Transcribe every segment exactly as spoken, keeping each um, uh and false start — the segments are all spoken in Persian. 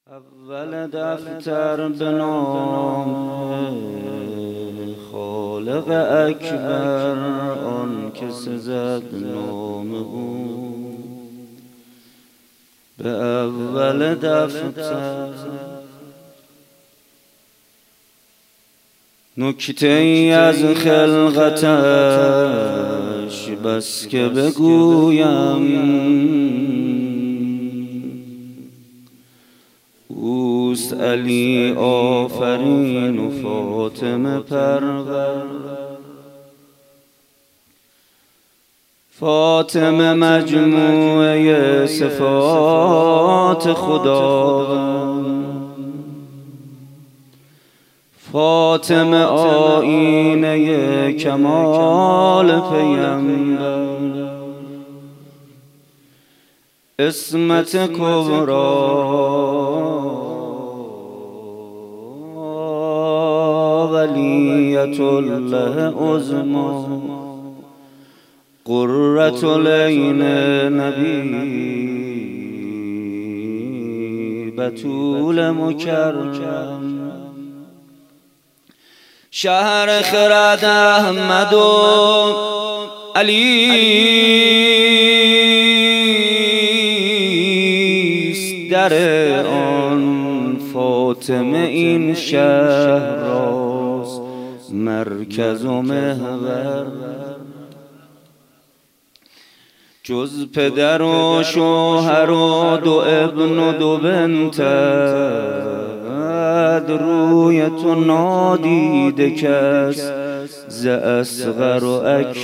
اول دفتر به نام خالق اکبر، آن که سزد نام او به اول دفتر. نکته ای از خلقتش بس که بگویم، اوست علی آفرین و فاطمه پرور. فاطمه مجموعه صفات خدا، فاطمه آیینه کمال پیامبر. عصمت کبری ولیت الله عظمی، قرة العین نبی بتول مکرم. شهر خرد احمد و علی در آن فاطمه این شهر راست مرکز و محور. جز پدر و شوهر و دو ابن و دو بنت، روی تو نادیده کس ز اصغر و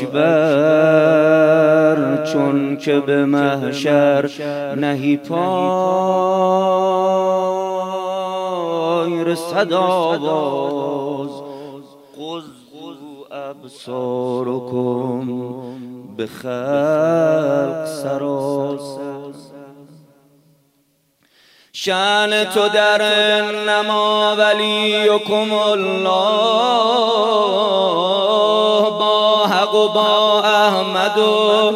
اکبر. چون که به محشر نهی پای رسد آواز، غضوا ابصارکم به خلق سراسر. شأن تو در انما ولیکم الله، با حق و با احمد و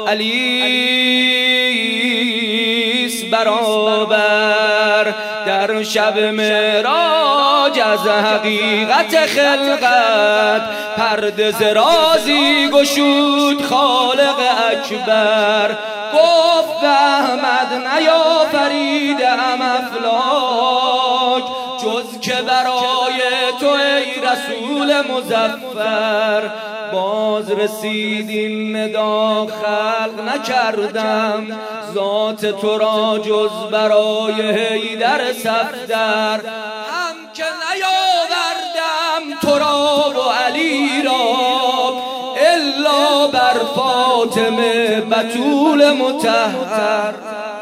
علیس برابر. در شب معراج از حقیقت خلقت پرده ز رازی گشود خالق اکبر. گفت به احمد نیافریدم افلاک جز که برای تو ای رسول مظفر. باز رسید این ندا خلق نکردم ذات تو را جز برای حیدر صفدر. هم که نیاوردم تو را و علی را الا بر فاطمه بتول مطهر.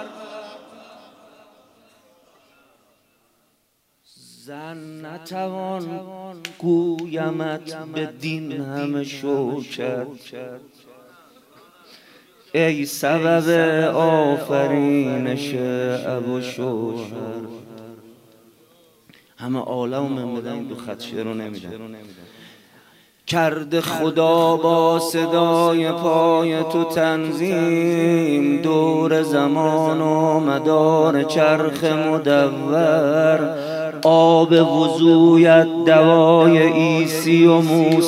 زن نتوان گویمت به دین همه شوکت، ای سبب آفرینش ابو شوهر. همه عالم من بدن این دو خط شعر رو نمیدن. کرد خدا با صدای پای تو تنظیم دور زمان و مدار چرخ مدور. آب وضویت دوای عیسی و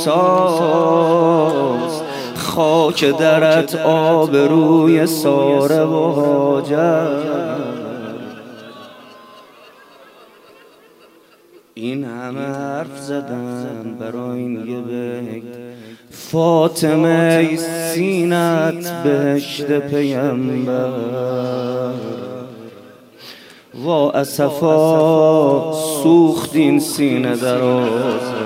موسیٰست، خاک درت آب روی ساره و هاجر. این همه حرف زدن برای این یه بیت، فاطمه ای سینت بهشت پیامبر. وا اسفا سوخت این سینه در آزار.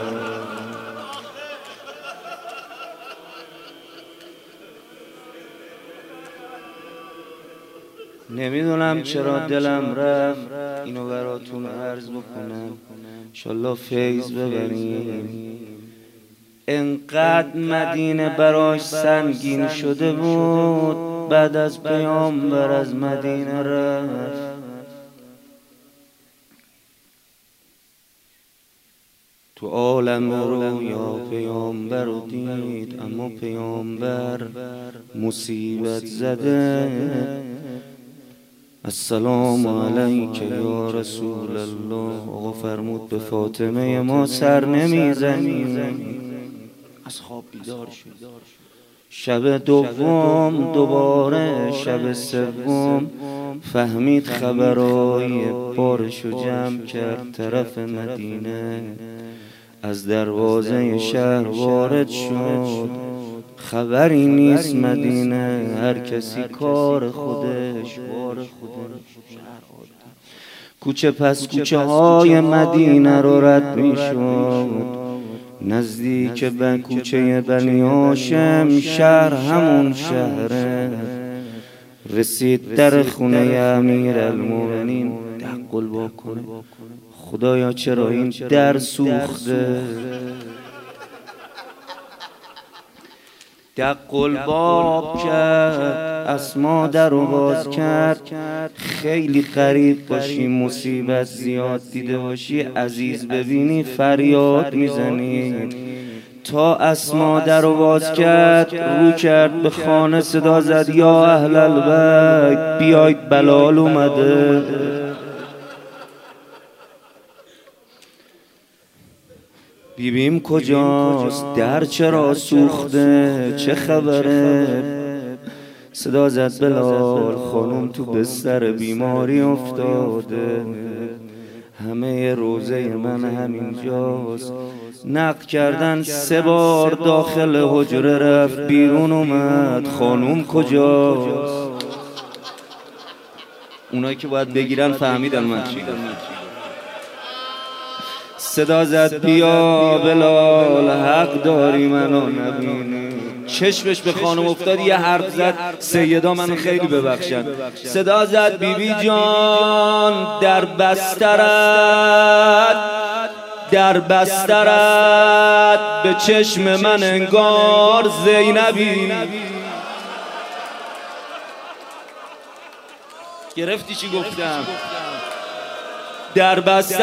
نمیدونم چرا دلم رفت اینو براتون عرض بکنم، انشالله فیض ببریم. انقدر مدینه براش سنگین شده بود بعد از پیامبر از مدینه رفت. تو عالم رویا پیامبر رو دید، اما پیامبر مصیبت زده السلام علیک یا رسول الله. آقا فرمود به فاطمه ما سر نمیزنی. از خواب بیدار شد. شب دوم دوباره شب سوم فهمید خبرای بارشو جمع کرد طرف مدینه. از دروازه شهر وارد شد، خبری نیست مدینه، هر کسی کار خودش بار خودش. کوچه پس کوچه های مدینه رو رد می شد، نزدیک به کوچه بنی هاشم، شهر همون شهره. رسید در خونه امیر المومنین، دق الباب کنه. خدایا چرا این در سوخته؟ دق الباب کرد، اسما در رو باز کرد. خیلی غریب باشی، مصیبت زیاد دیده باشی، عزیز ببینی فریاد میزنی. تا اسما در رو باز کرد، رو کرد به خانه، صدا زد یا اهل البیت بیایید بلال اومده. بیبیم کجاست؟ در چرا سوخته؟ چه خبره؟ صدا زد بلال خانم تو بستر بیماری افتاده، همه روزه من همینجاست. نقد کردن سه بار داخل حجره رفت بیرون اومد، خانم کجاست؟ اونایی که باید بگیرن فهمیدن من چی گفتم. صدا زد بیا بلال، حق داری منو نبینی. چشمش به خانم افتاد، یه حرف زد سیدا منو خیلی ببخشن. صدا زد بی بی جان در بسترت، در بسترت به چشم من انگار زینبی. گرفتی چی گفتم؟ در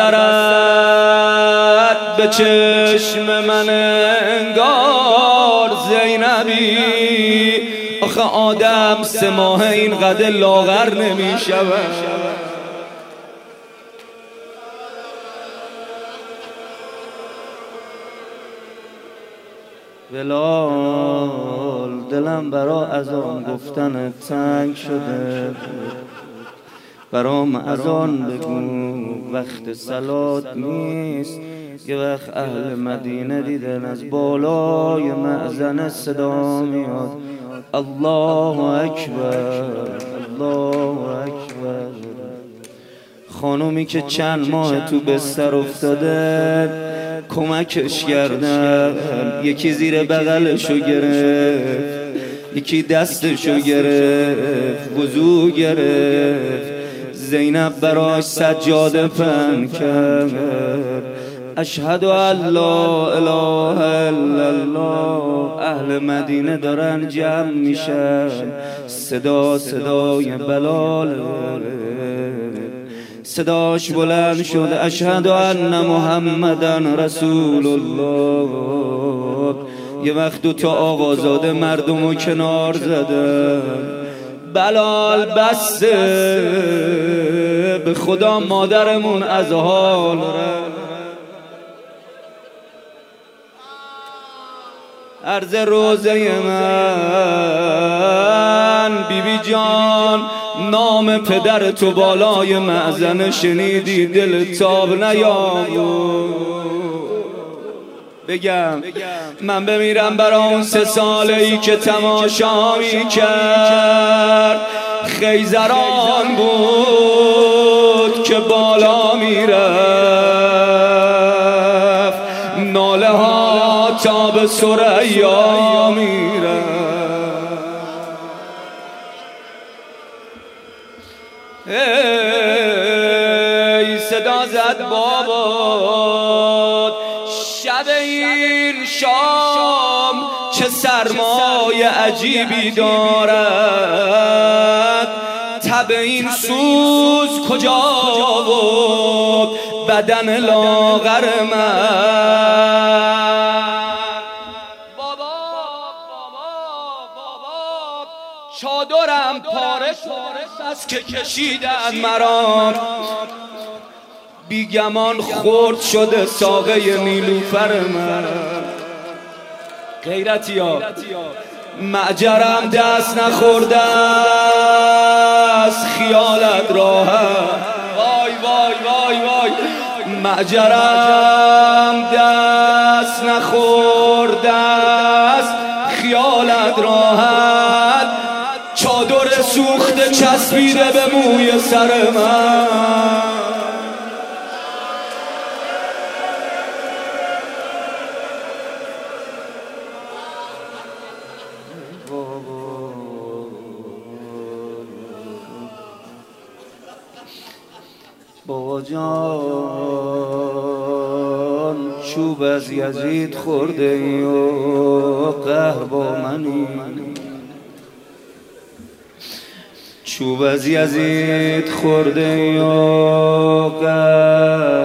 بسترت به چشم من انگار زینبی. آخه آدم سه ماه این قدر لاغر نمی شود. بلال دلم برا اذان گفتن تنگ شده، برام اذان بگو وقت صلات نیست. یه وقت اهل مدینه دیدن از بالای مأذن صدا میاد الله اکبر الله اکبر. خانومی که چند ماه تو بستر افتاده کمکش کردن، یکی زیر بغلشو گرفت، یکی دستشو گرفت، وضو گرفت. زینب براش سجاده پهن کرد. اشهد ان لا اله الا الله. اهل مدینه دارن جمع میشن، صدا صدای بلال، صداش بلند شد اشهد ان محمدن رسول الله. یه وقت دو تا آقازاده مردمو کنار زدن. بلال بسته به خدا مادرمون از حال عرض روزه من بی بی جان، نام پدر تو بالای مأذن شنیدی دل تاب نیامد. بگم من بمیرم برا اون سه ساله ای که تماشا می کرد. خیزران بود که بالا می رفت، ناله ها تا به ثریا می رفت. ای صدا زد بابا شب این شام چه سرمای عجیبی دارد. تب این سوز کجا بود بدن لاغر من. بابا بابا بابا چادرم پاره شده، بس که کشیدن مرا، بیگمان خورد شده ساقه نیلوفر من. غیرتی ها معجرم دست نخورده از خیالت راحت، وای وای وای وای معجرم دست نخورده از خیالت راحت، چادر سوخته چسبیده به موی سر من. بابا جان چوب از یزید خورده ای و قهر با منی، چوب از یزید خورده ای و قهر